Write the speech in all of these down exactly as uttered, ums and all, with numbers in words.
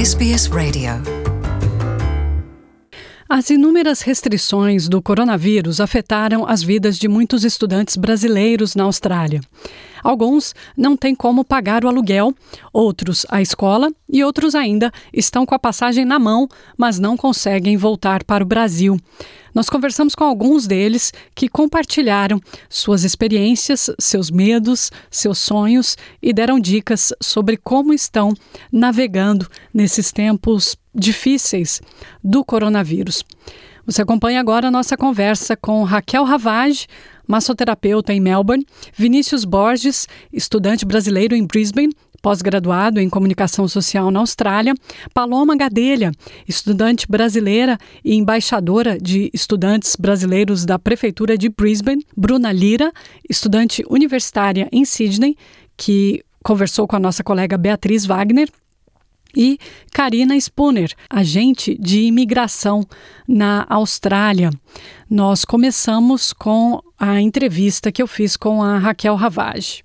S B S Radio. As inúmeras restrições do coronavírus afetaram as vidas de muitos estudantes brasileiros na Austrália. Alguns não têm como pagar o aluguel, outros a escola e outros ainda estão com a passagem na mão, mas não conseguem voltar para o Brasil. Nós conversamos com alguns deles que compartilharam suas experiências, seus medos, seus sonhos e deram dicas sobre como estão navegando nesses tempos difíceis do coronavírus. Você acompanha agora a nossa conversa com Raquel Ravage, massoterapeuta em Melbourne, Vinícius Borges, estudante brasileiro em Brisbane, pós-graduado em comunicação social na Austrália, Paloma Gadelha, estudante brasileira e embaixadora de estudantes brasileiros da Prefeitura de Brisbane, Bruna Lira, estudante universitária em Sydney, que conversou com a nossa colega Beatriz Wagner, e Karina Spooner, agente de imigração na Austrália. Nós começamos com a entrevista que eu fiz com a Raquel Ravage.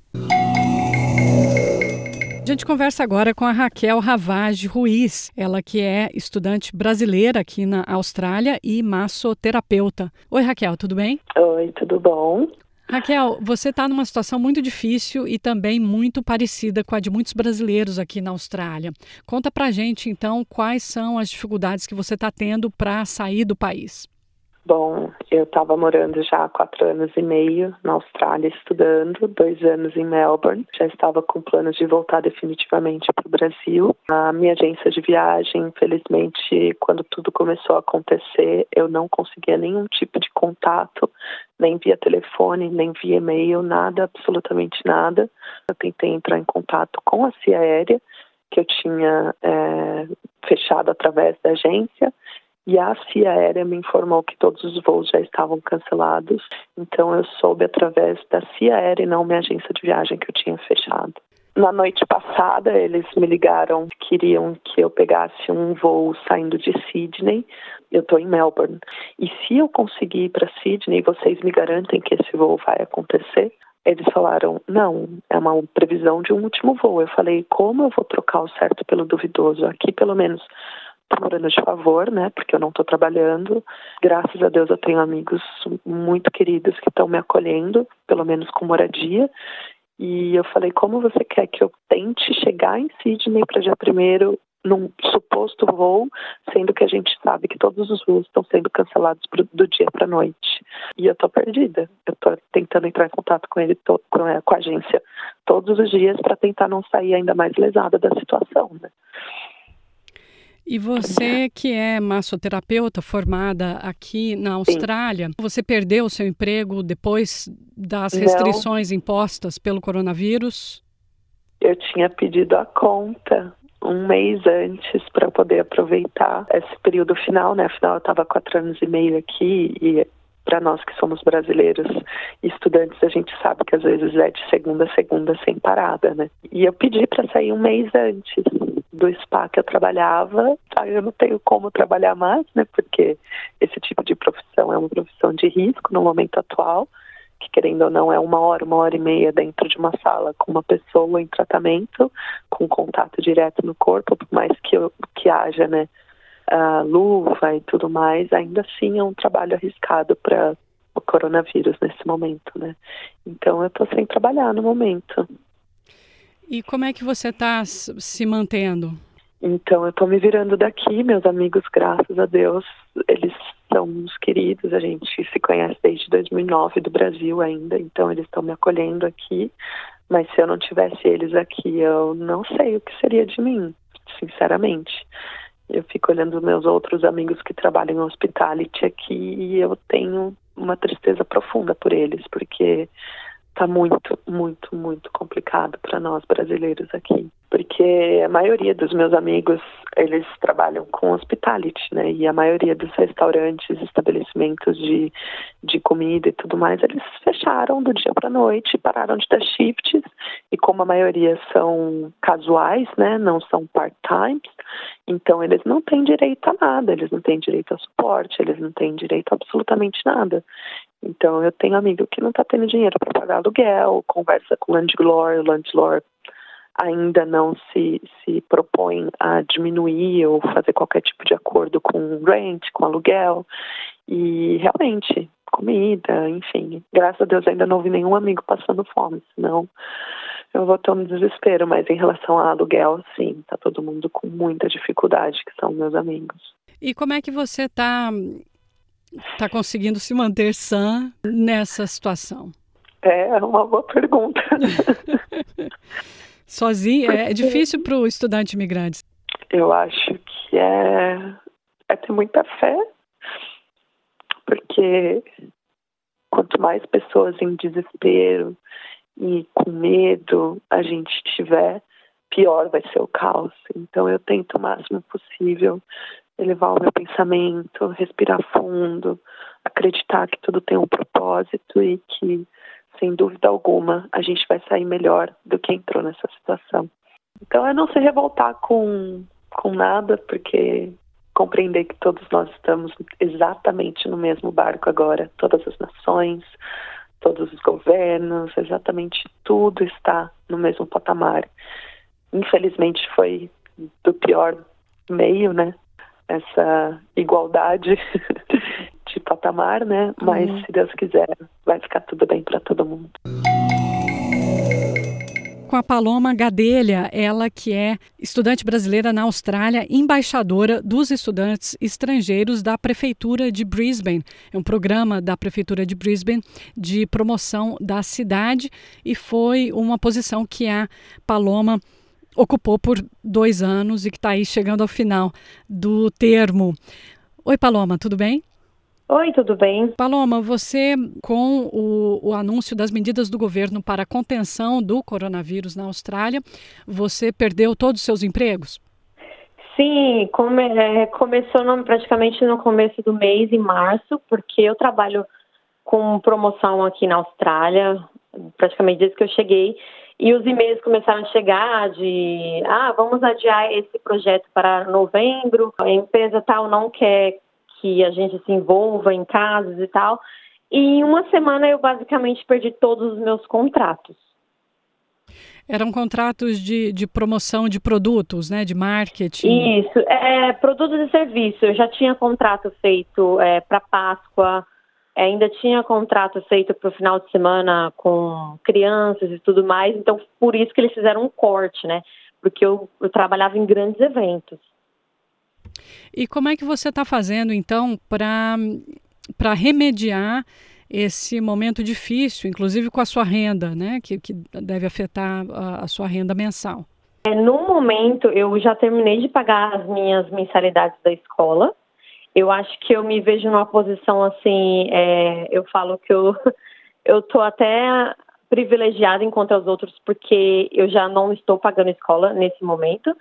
A gente conversa agora com a Raquel Ravage Ruiz, ela que é estudante brasileira aqui na Austrália e massoterapeuta. Oi, Raquel, tudo bem? Oi, tudo bom? Raquel, você está numa situação muito difícil e também muito parecida com a de muitos brasileiros aqui na Austrália. Conta pra gente, então, quais são as dificuldades que você está tendo para sair do país. Bom, eu estava morando já há quatro anos e meio na Austrália, estudando, dois anos em Melbourne. Já estava com planos de voltar definitivamente para o Brasil. A minha agência de viagem, infelizmente, quando tudo começou a acontecer, eu não conseguia nenhum tipo de contato, nem via telefone, nem via e-mail, nada, absolutamente nada. Eu tentei entrar em contato com a C I A Aérea, que eu tinha é, fechado através da agência, e a C I A Aérea me informou que todos os voos já estavam cancelados. Então eu soube através da C I A Aérea e não minha agência de viagem que eu tinha fechado. Na noite passada eles me ligaram, queriam que eu pegasse um voo saindo de Sydney. Eu estou em Melbourne. E se eu conseguir ir para Sydney, vocês me garantem que esse voo vai acontecer? Eles falaram, não, é uma previsão de um último voo. Eu falei, como eu vou trocar o certo pelo duvidoso? Aqui pelo menos estou morando de favor, né, porque eu não estou trabalhando. Graças a Deus eu tenho amigos muito queridos que estão me acolhendo, pelo menos com moradia. E eu falei, como você quer que eu tente chegar em Sydney para dia primeiro num suposto voo, sendo que a gente sabe que todos os voos estão sendo cancelados pro, do dia para a noite. E eu estou perdida. Eu estou tentando entrar em contato com ele, tô, com, a, com a agência, todos os dias para tentar não sair ainda mais lesada da situação, né. E você que é massoterapeuta formada aqui na Austrália, Sim. Você perdeu o seu emprego depois das restrições Não. impostas pelo coronavírus? Eu tinha pedido a conta um mês antes para poder aproveitar esse período final, né? Afinal, eu estava quatro anos e meio aqui e para nós que somos brasileiros e estudantes, a gente sabe que às vezes é de segunda a segunda sem parada, né? E eu pedi para sair um mês antes do spa que eu trabalhava. Eu não tenho como trabalhar mais, né? Porque esse tipo de profissão é uma profissão de risco no momento atual, que querendo ou não é uma hora, uma hora e meia dentro de uma sala com uma pessoa em tratamento, com contato direto no corpo, por mais que, eu, que haja, né? Uh, luva e tudo mais, ainda assim é um trabalho arriscado para o coronavírus nesse momento, né? Então eu estou sem trabalhar no momento. E como é que você está se mantendo? Então eu estou me virando daqui, meus amigos, graças a Deus, eles são uns queridos, a gente se conhece desde dois mil e nove do Brasil ainda, então eles estão me acolhendo aqui, mas se eu não tivesse eles aqui, eu não sei o que seria de mim, sinceramente. Eu fico olhando meus outros amigos que trabalham em hospitality aqui e eu tenho uma tristeza profunda por eles, porque está muito, muito, muito complicado para nós brasileiros aqui. Porque a maioria dos meus amigos, eles trabalham com hospitality, né? E a maioria dos restaurantes, estabelecimentos de, de comida e tudo mais, eles fecharam do dia para a noite, pararam de dar shifts. E como a maioria são casuais, né? Não são part-times, então eles não têm direito a nada, eles não têm direito a suporte, eles não têm direito a absolutamente nada. Então eu tenho amigo que não está tendo dinheiro para pagar aluguel, conversa com o landlord, o landlord ainda não se, se propõem a diminuir ou fazer qualquer tipo de acordo com rent, com aluguel. E realmente, comida, enfim, graças a Deus ainda não vi nenhum amigo passando fome, senão eu vou ter um desespero. Mas em relação a aluguel, sim, tá todo mundo com muita dificuldade, que são meus amigos. E como é que você tá, tá conseguindo se manter sã nessa situação? É uma boa pergunta. Sozinho, é, é difícil para o estudante imigrante. Eu acho que é, é ter muita fé, porque quanto mais pessoas em desespero e com medo a gente tiver, pior vai ser o caos. Então eu tento o máximo possível elevar o meu pensamento, respirar fundo, acreditar que tudo tem um propósito e que, sem dúvida alguma, a gente vai sair melhor do que entrou nessa situação. Então é não se revoltar com, com nada, porque compreender que todos nós estamos exatamente no mesmo barco agora, todas as nações, todos os governos, exatamente tudo está no mesmo patamar. Infelizmente foi do pior meio, né? Essa igualdade de patamar, né? Mas Uhum. se Deus quiser, vai ficar tudo bem para todo mundo. Com a Paloma Gadelha, ela que é estudante brasileira na Austrália, embaixadora dos estudantes estrangeiros da Prefeitura de Brisbane. É um programa da Prefeitura de Brisbane de promoção da cidade e foi uma posição que a Paloma ocupou por dois anos e que está aí chegando ao final do termo. Oi, Paloma, tudo bem? Oi, tudo bem? Paloma, você, com o, o anúncio das medidas do governo para a contenção do coronavírus na Austrália, você perdeu todos os seus empregos? Sim, come, é, começou no, praticamente no começo do mês, em março, porque eu trabalho com promoção aqui na Austrália, praticamente desde que eu cheguei, e os e-mails começaram a chegar de, ah, vamos adiar esse projeto para novembro, a empresa tal não quer que a gente se envolva em casos e tal. E em uma semana eu basicamente perdi todos os meus contratos. Eram contratos de, de promoção de produtos, né, de marketing? Isso, é, produtos e serviços. Eu já tinha contrato feito é, para Páscoa, é, ainda tinha contrato feito para o final de semana com crianças e tudo mais. Então, por isso que eles fizeram um corte, né? Porque eu, eu trabalhava em grandes eventos. E como é que você está fazendo, então, para para remediar esse momento difícil, inclusive com a sua renda, né, que, que deve afetar a, a sua renda mensal? É, no momento, eu já terminei de pagar as minhas mensalidades da escola. Eu acho que eu me vejo numa posição assim, é, eu falo que eu eu estou até privilegiada enquanto aos outros, porque eu já não estou pagando escola nesse momento.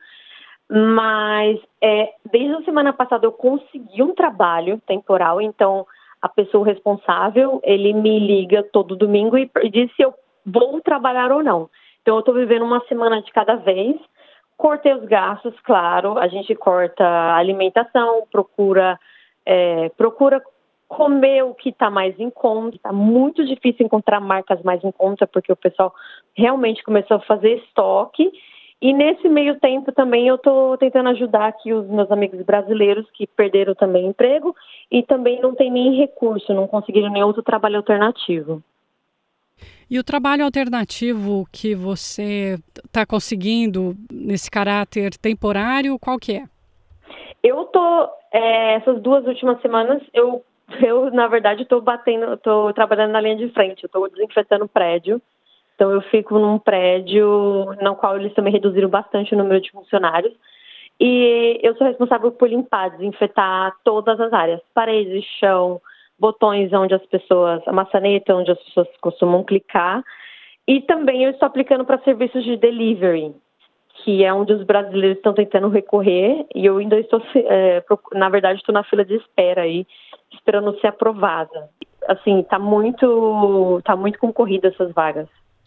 Mas é, desde a semana passada eu consegui um trabalho temporal, então a pessoa responsável, ele me liga todo domingo e diz se eu vou trabalhar ou não. Então eu estou vivendo uma semana de cada vez, cortei os gastos, claro, a gente corta a alimentação, procura, é, procura comer o que está mais em conta. Está muito difícil encontrar marcas mais em conta, porque o pessoal realmente começou a fazer estoque. E nesse meio tempo também eu estou tentando ajudar aqui os meus amigos brasileiros que perderam também emprego e também não tem nem recurso, não conseguiram nem outro trabalho alternativo. E o trabalho alternativo que você está conseguindo nesse caráter temporário, qual que é? Eu tô, é, essas duas últimas semanas, eu, eu na verdade estou batendo, estou trabalhando na linha de frente, eu estou desinfetando o prédio. Então, eu fico num prédio no qual eles também reduziram bastante o número de funcionários. E eu sou responsável por limpar, desinfetar todas as áreas. Paredes, chão, botões onde as pessoas... A maçaneta onde as pessoas costumam clicar. E também eu estou aplicando para serviços de delivery, que é onde os brasileiros estão tentando recorrer. E eu ainda estou... É, na verdade, estou na fila de espera aí, esperando ser aprovada. Assim, está muito, tá muito concorrida essas vagas.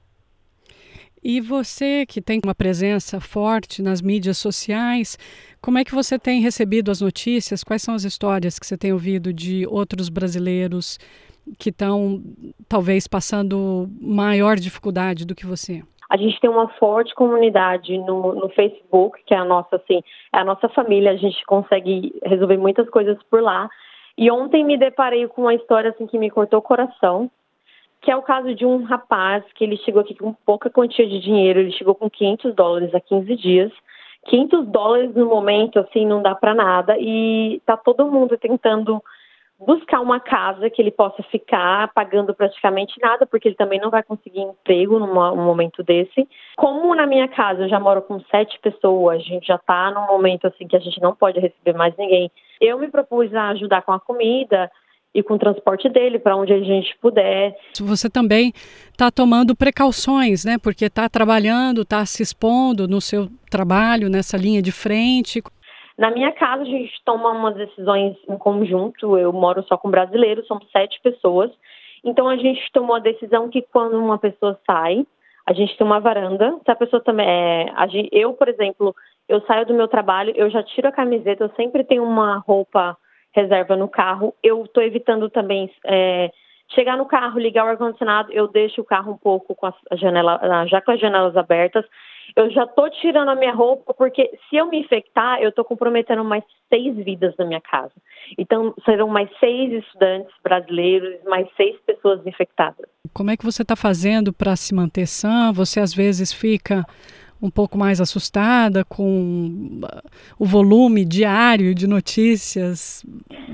E você que tem uma presença forte nas mídias sociais, como é que você tem recebido as notícias? Quais são as histórias que você tem ouvido de outros brasileiros que estão talvez passando maior dificuldade do que você? A gente tem uma forte comunidade no, no Facebook, que é a nossa, assim, é a nossa família, a gente consegue resolver muitas coisas por lá. E ontem me deparei com uma história assim, que me cortou o coração, que é o caso de um rapaz que ele chegou aqui com pouca quantia de dinheiro, ele chegou com quinhentos dólares há quinze dias. quinhentos dólares no momento, assim, não dá para nada, e tá todo mundo tentando buscar uma casa que ele possa ficar pagando praticamente nada, porque ele também não vai conseguir emprego num momento desse. Como na minha casa eu já moro com sete pessoas, a gente já está num momento assim que a gente não pode receber mais ninguém, eu me propus a ajudar com a comida e com o transporte dele para onde a gente puder. Você também está tomando precauções, né? Porque está trabalhando, está se expondo no seu trabalho, nessa linha de frente. Na minha casa, a gente toma umas decisões em conjunto. Eu moro só com brasileiros, somos sete pessoas. Então, a gente tomou a decisão que quando uma pessoa sai, a gente tem uma varanda. Se a pessoa também é... A gente, eu, por exemplo, eu saio do meu trabalho, eu já tiro a camiseta, eu sempre tenho uma roupa reserva no carro. Eu estou evitando também é, chegar no carro, ligar o ar-condicionado, eu deixo o carro um pouco com a janela, já com as janelas abertas. Eu já estou tirando a minha roupa, porque se eu me infectar, eu estou comprometendo mais seis vidas na minha casa. Então, serão mais seis estudantes brasileiros, mais seis pessoas infectadas. Como é que você está fazendo para se manter sã? Você, às vezes, fica um pouco mais assustada com o volume diário de notícias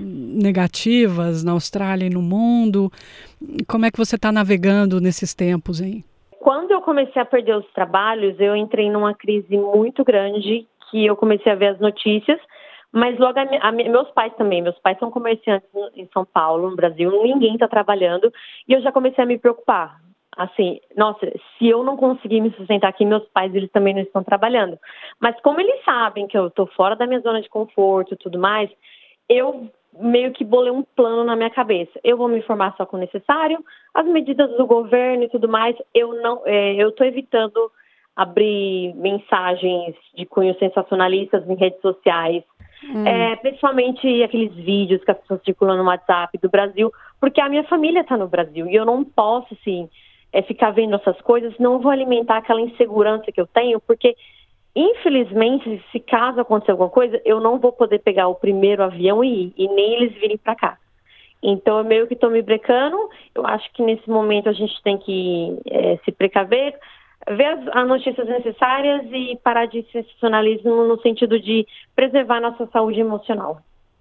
negativas na Austrália e no mundo. Como é que você está navegando nesses tempos aí? Quando eu comecei a perder os trabalhos, eu entrei numa crise muito grande, que eu comecei a ver as notícias, mas logo a, a, meus pais também, meus pais são comerciantes em São Paulo, no Brasil, ninguém está trabalhando, e eu já comecei a me preocupar. Assim, nossa, se eu não conseguir me sustentar aqui, meus pais, eles também não estão trabalhando. Mas como eles sabem que eu estou fora da minha zona de conforto e tudo mais, eu meio que bolei um plano na minha cabeça. Eu vou me informar só com o necessário, as medidas do governo e tudo mais, eu não, é, eu estou evitando abrir mensagens de cunho sensacionalistas em redes sociais, hum. é, principalmente aqueles vídeos que as pessoas circulam no WhatsApp do Brasil, porque a minha família está no Brasil e eu não posso, assim, é, ficar vendo essas coisas, não vou alimentar aquela insegurança que eu tenho, porque infelizmente, se caso acontecer alguma coisa, eu não vou poder pegar o primeiro avião e ir, e nem eles virem para cá. Então, eu meio que estou me brecando. Eu acho que nesse momento a gente tem que é, se precaver, ver as, as notícias necessárias e parar de sensacionalismo no sentido de preservar nossa saúde emocional.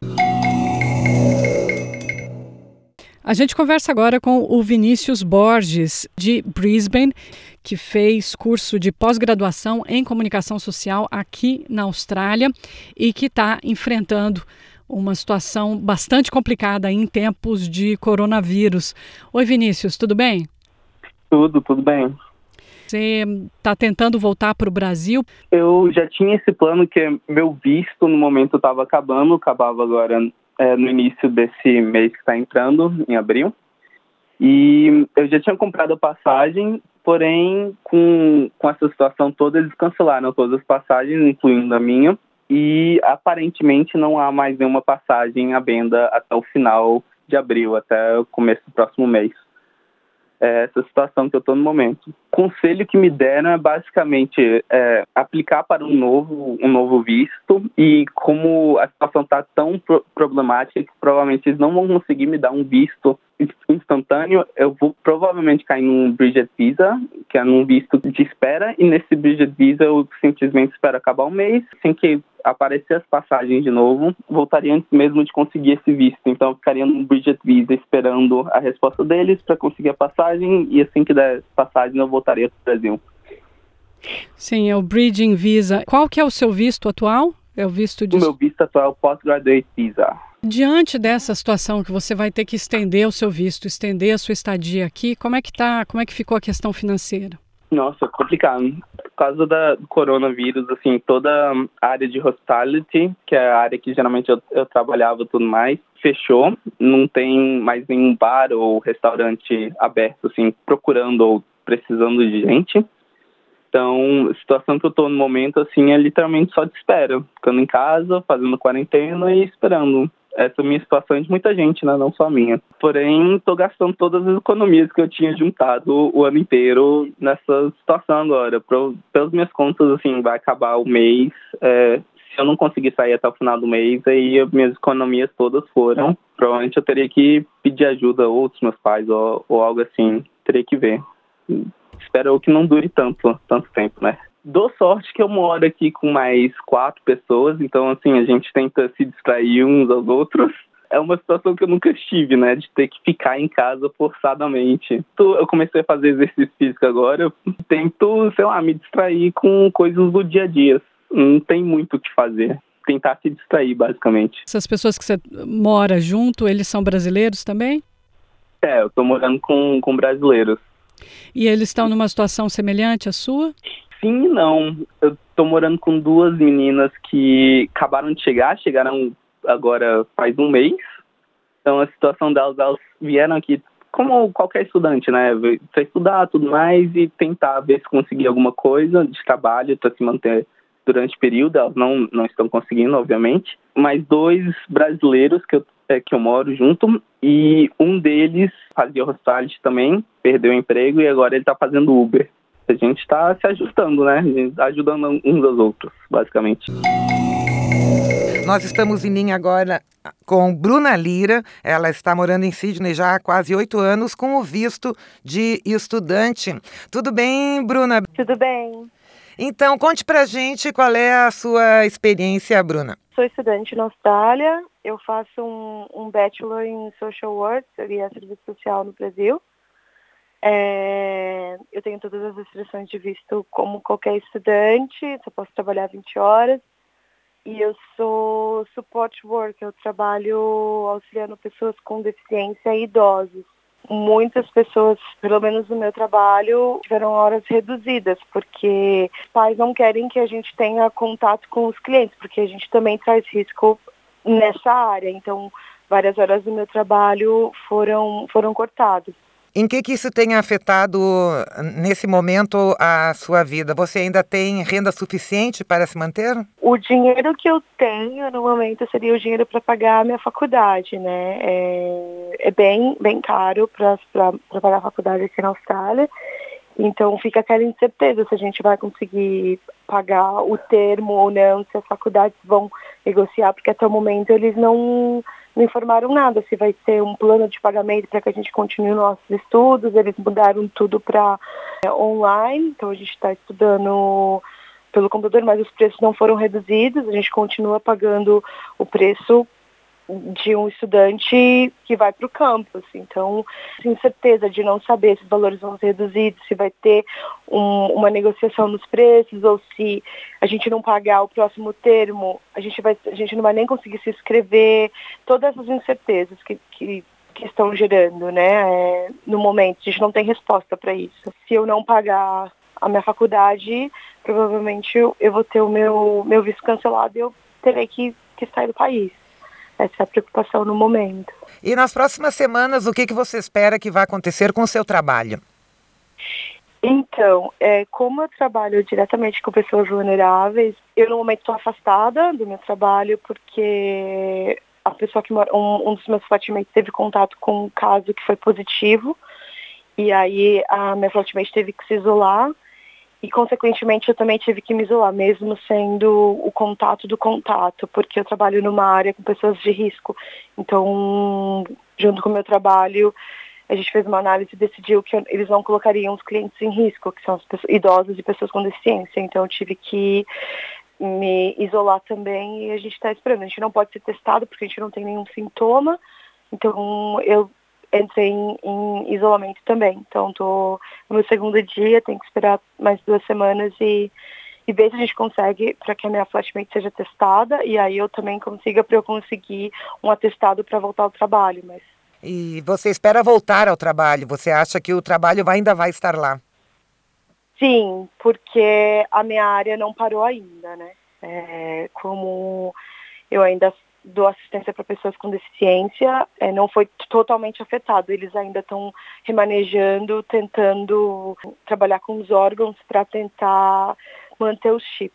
A gente conversa agora com o Vinícius Borges, de Brisbane, que fez curso de pós-graduação em comunicação social aqui na Austrália e que está enfrentando uma situação bastante complicada em tempos de coronavírus. Oi, Vinícius, tudo bem? Tudo, tudo bem. Você está tentando voltar para o Brasil? Eu já tinha esse plano, que meu visto no momento estava acabando, acabava agora é, no início desse mês que está entrando, em abril. E eu já tinha comprado a passagem, porém, com, com essa situação toda, eles cancelaram todas as passagens, incluindo a minha. E aparentemente não há mais nenhuma passagem à venda até o final de abril, até o começo do próximo mês. É essa situação que eu estou no momento. O conselho que me deram é basicamente é, aplicar para um novo, um novo visto, e como a situação está tão pro- problemática que provavelmente eles não vão conseguir me dar um visto instantâneo, eu vou provavelmente cair num Bridget Visa, que é num visto de espera, e nesse Bridget Visa eu simplesmente espero acabar o mês, assim que aparecer as passagens de novo, voltaria antes mesmo de conseguir esse visto. Então eu ficaria num Bridget Visa esperando a resposta deles para conseguir a passagem, e assim que der passagem eu voltaria para o Brasil. Sim, é o Bridging Visa. Qual que é o seu visto atual? É o visto de... O meu visto atual é o Postgraduate Visa. Diante dessa situação que você vai ter que estender o seu visto, estender a sua estadia aqui, como é que tá, como é que ficou a questão financeira? Nossa, complicado. Por causa da, do coronavírus, assim, toda a área de hospitality, que é a área que geralmente eu, eu trabalhava e tudo mais, fechou. Não tem mais nenhum bar ou restaurante aberto, assim, procurando ou precisando de gente. Então, a situação que eu tô no momento, assim, é literalmente só de espera. Ficando em casa, fazendo quarentena e esperando. Essa minha situação é de muita gente, né? Não só a minha. Porém, estou gastando todas as economias que eu tinha juntado o ano inteiro nessa situação agora. Pro, pelas minhas contas, assim, vai acabar o mês. É, se eu não conseguir sair até o final do mês, aí as minhas economias todas foram. Provavelmente eu teria que pedir ajuda a outros meus pais ou, ou algo assim. Teria que ver. Espero que não dure tanto, tanto tempo, né? Dou sorte que eu moro aqui com mais quatro pessoas, então, assim, a gente tenta se distrair uns aos outros. É uma situação que eu nunca estive, né, de ter que ficar em casa forçadamente. Eu comecei a fazer exercício físico agora, eu tento, sei lá, me distrair com coisas do dia a dia. Não tem muito o que fazer. Tentar se distrair, basicamente. Essas pessoas que você mora junto, eles são brasileiros também? É, eu tô morando com, com brasileiros. E eles estão numa situação semelhante à sua? Sim e não. Eu tô morando com duas meninas que acabaram de chegar, chegaram agora faz um mês. Então a situação delas, elas vieram aqui como qualquer estudante, né? Para estudar tudo mais e tentar ver se conseguir alguma coisa de trabalho para se manter durante o período. Elas não, não estão conseguindo, obviamente. Mas dois brasileiros que eu, é, que eu moro junto, e um deles fazia hospitality também, perdeu o emprego e agora ele está fazendo Uber. A gente está se ajustando, né? Ajudando uns aos outros, basicamente. Nós estamos em linha agora com Bruna Lira. Ela está morando em Sydney já há quase oito anos com o visto de estudante. Tudo bem, Bruna? Tudo bem. Então, conte pra gente qual é a sua experiência, Bruna. Sou estudante na Austrália. Eu faço um, um Bachelor em Social Work, seria Serviço Social no Brasil. É, eu tenho todas as restrições de visto como qualquer estudante, só posso trabalhar vinte horas. E eu sou support worker, eu trabalho auxiliando pessoas com deficiência e idosos. Muitas pessoas, pelo menos no meu trabalho, tiveram horas reduzidas, porque os pais não querem que a gente tenha contato com os clientes, porque a gente também traz risco nessa área. Então, várias horas do meu trabalho foram, foram cortadas. Em que que isso tem afetado, nesse momento, a sua vida? Você ainda tem renda suficiente para se manter? O dinheiro que eu tenho no momento seria o dinheiro para pagar a minha faculdade, né? É, é bem, bem caro para pagar a faculdade aqui na Austrália. Então fica aquela incerteza se a gente vai conseguir pagar o termo ou não, se as faculdades vão negociar, porque até o momento eles não... não informaram nada, se vai ter um plano de pagamento para que a gente continue nossos estudos. Eles mudaram tudo para é, online, então a gente está estudando pelo computador, mas os preços não foram reduzidos, a gente continua pagando o preço de um estudante que vai para o campus. Então, incerteza de não saber se os valores vão ser reduzidos, se vai ter um, uma negociação nos preços, ou se a gente não pagar o próximo termo, a gente, vai, a gente não vai nem conseguir se inscrever. Todas essas incertezas que, que, que estão gerando, né, é, no momento. A gente não tem resposta para isso. Se eu não pagar a minha faculdade, provavelmente eu, eu vou ter o meu, meu visto cancelado e eu terei que, que sair do país. Essa é a preocupação no momento. E nas próximas semanas, o que, que você espera que vai acontecer com o seu trabalho? Então, é, como eu trabalho diretamente com pessoas vulneráveis, eu no momento estou afastada do meu trabalho porque a pessoa que mora, um, um dos meus flatmates teve contato com um caso que foi positivo, e aí a minha flatmate teve que se isolar. E, consequentemente, eu também tive que me isolar, mesmo sendo o contato do contato, porque eu trabalho numa área com pessoas de risco. Então, junto com o meu trabalho, a gente fez uma análise e decidiu que eles não colocariam os clientes em risco, que são as pessoas, idosos e pessoas com deficiência. Então, eu tive que me isolar também e a gente está esperando. A gente não pode ser testado porque a gente não tem nenhum sintoma. Então, eu... entrei em, em isolamento também. Então, estou no meu segundo dia, tenho que esperar mais duas semanas e, e ver se a gente consegue para que a minha flatmate seja testada, e aí eu também consiga, para eu conseguir um atestado para voltar ao trabalho. Mas... E você espera voltar ao trabalho? Você acha que o trabalho ainda vai estar lá? Sim, porque a minha área não parou ainda, né? É, como eu ainda dou assistência para pessoas com deficiência, é, não foi totalmente afetado. Eles ainda estão remanejando, tentando trabalhar com os órgãos para tentar manter os shifts.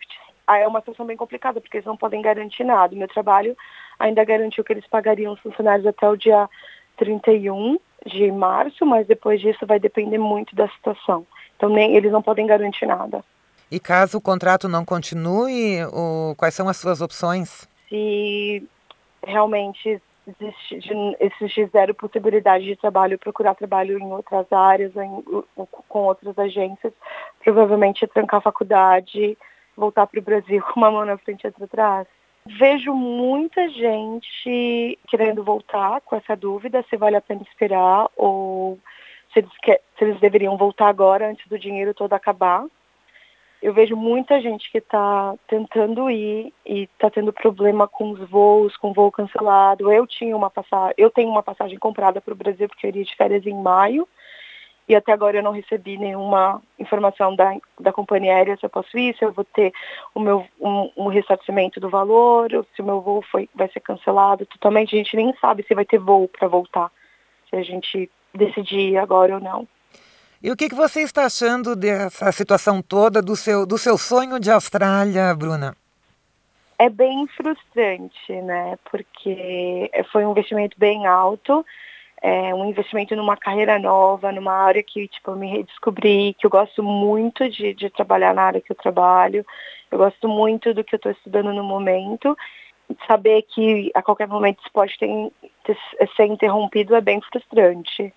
aí é uma situação bem complicada, porque eles não podem garantir nada. O meu trabalho ainda garantiu que eles pagariam os funcionários até o dia trinta e um de março, mas depois disso vai depender muito da situação. Então nem, eles não podem garantir nada. E caso o contrato não continue, o, quais são as suas opções? Se realmente existe, existe zero possibilidade de trabalho, procurar trabalho em outras áreas, em, com outras agências, provavelmente trancar a faculdade, voltar para o Brasil com uma mão na frente e outra atrás. Vejo muita gente querendo voltar com essa dúvida, se vale a pena esperar ou se eles, quer, se eles deveriam voltar agora antes do dinheiro todo acabar. Eu vejo muita gente que está tentando ir e está tendo problema com os voos, com voo cancelado. Eu tinha uma passagem, eu tenho uma passagem comprada para o Brasil porque eu iria de férias em maio. E até agora eu não recebi nenhuma informação da, da companhia aérea se eu posso ir, se eu vou ter o meu, um, um ressarcimento do valor, ou se o meu voo foi, vai ser cancelado totalmente. A gente nem sabe se vai ter voo para voltar, se a gente decidir agora ou não. E o que, que você está achando dessa situação toda, do seu, do seu sonho de Austrália, Bruna? É bem frustrante, né? Porque foi um investimento bem alto. É um investimento numa carreira nova, numa área que tipo, eu me redescobri, que eu gosto muito de, de trabalhar na área que eu trabalho, eu gosto muito do que eu estou estudando no momento. Saber que a qualquer momento isso pode ter, ter, ser interrompido é bem frustrante.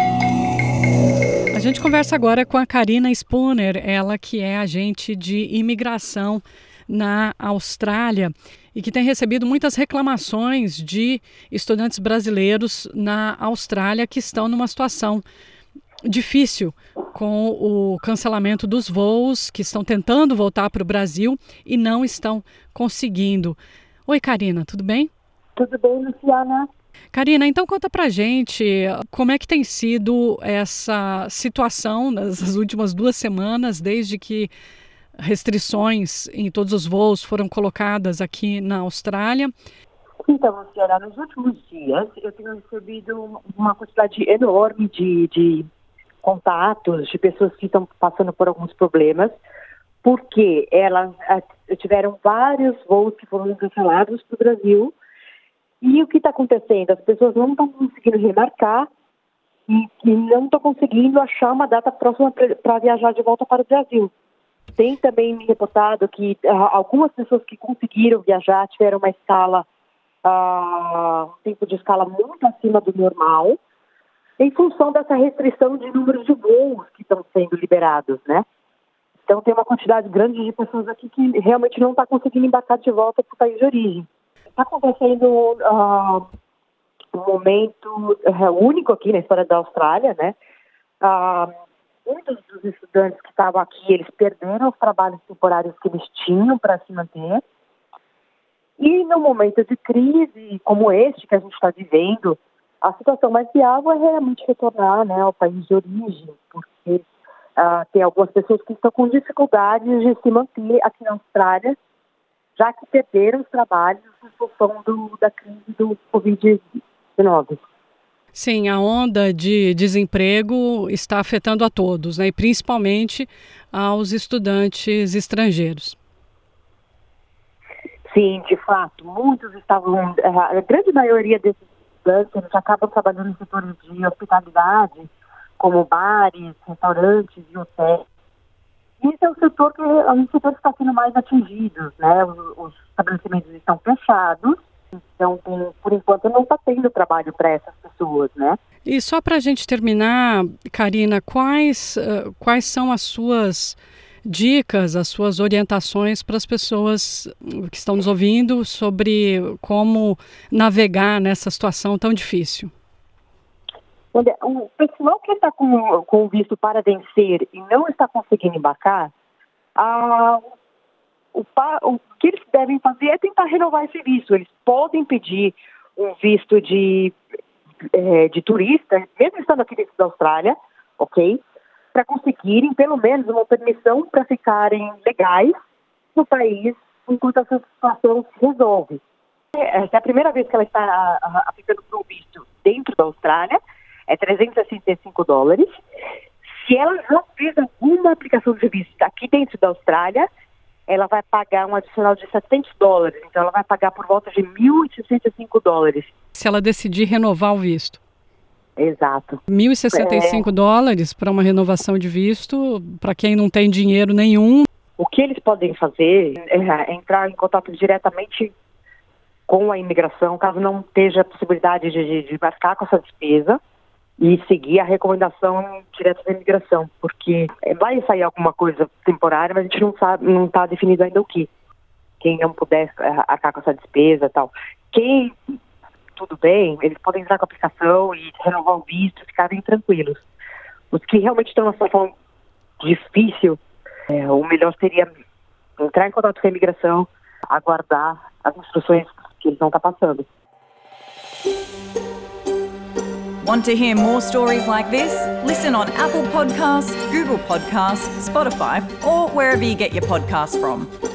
A gente conversa agora com a Karina Spooner, ela que é agente de imigração na Austrália e que tem recebido muitas reclamações de estudantes brasileiros na Austrália que estão numa situação difícil com o cancelamento dos voos, que estão tentando voltar para o Brasil e não estão conseguindo. Oi, Karina, tudo bem? Tudo bem, Luciana? Karina, então conta pra gente como é que tem sido essa situação nas últimas duas semanas, desde que restrições em todos os voos foram colocadas aqui na Austrália. Então, Luciana, nos últimos dias eu tenho recebido uma quantidade enorme de, de contatos de pessoas que estão passando por alguns problemas, porque elas tiveram vários voos que foram cancelados para o Brasil. E o que está acontecendo? As pessoas não estão conseguindo remarcar e, e não estão conseguindo achar uma data próxima para viajar de volta para o Brasil. Tem também me reportado que uh, algumas pessoas que conseguiram viajar tiveram uma escala, uh, um tempo de escala muito acima do normal, em função dessa restrição de número de voos que estão sendo liberados, né? Então tem uma quantidade grande de pessoas aqui que realmente não está conseguindo embarcar de volta para o país de origem. Está acontecendo uh, um momento uh, único aqui na história da Austrália, né? Uh, muitos dos estudantes que estavam aqui, eles perderam os trabalhos temporários que eles tinham para se manter. E no momento de crise como este que a gente está vivendo, a situação mais viável é realmente retornar, né, ao país de origem, porque uh, tem algumas pessoas que estão com dificuldades de se manter aqui na Austrália, já que perderam os trabalhos em função do, da crise do covid dezenove. Sim, a onda de desemprego está afetando a todos, né, e principalmente aos estudantes estrangeiros. Sim, de fato, muitos estavam, a grande maioria desses estudantes, eles acabam trabalhando em setores de hospitalidade, como bares, restaurantes e hotéis. Esse é o setor que, é um setor que está sendo mais atingido, né? Os, os estabelecimentos estão fechados, então, tem, por enquanto, não está tendo trabalho para essas pessoas, né? E só para a gente terminar, Karina, quais, uh, quais são as suas dicas, as suas orientações para as pessoas que estão nos ouvindo sobre como navegar nessa situação tão difícil? Olha, o pessoal que está com, com visto para vencer e não está conseguindo embarcar, ah, o, o que eles devem fazer é tentar renovar esse visto. Eles podem pedir um visto de, é, de turista, mesmo estando aqui dentro da Austrália, ok? Para conseguirem pelo menos uma permissão para ficarem legais no país enquanto essa situação se resolve. Essa é a primeira vez que ela está aplicando para um visto dentro da Austrália, é trezentos e sessenta e cinco dólares. Se ela já fez alguma aplicação de visto aqui dentro da Austrália, ela vai pagar um adicional de setecentos dólares. Então, ela vai pagar por volta de mil e sessenta e cinco dólares. Se ela decidir renovar o visto. Exato. mil e sessenta e cinco dólares para uma renovação de visto, para quem não tem dinheiro nenhum. O que eles podem fazer é entrar em contato diretamente com a imigração, caso não esteja a possibilidade de, de, de marcar com essa despesa, e seguir a recomendação direta da imigração, porque vai sair alguma coisa temporária, mas a gente não sabe, não está definido ainda o que. Quem não puder arcar com essa despesa e tal. Quem, tudo bem, eles podem entrar com a aplicação e renovar o visto, ficarem tranquilos. Os que realmente estão numa situação difícil, é, o melhor seria entrar em contato com a imigração, aguardar as instruções que eles vão estar passando. Want to hear more stories like this? Listen on Apple Podcasts, Google Podcasts, Spotify, or wherever you get your podcasts from.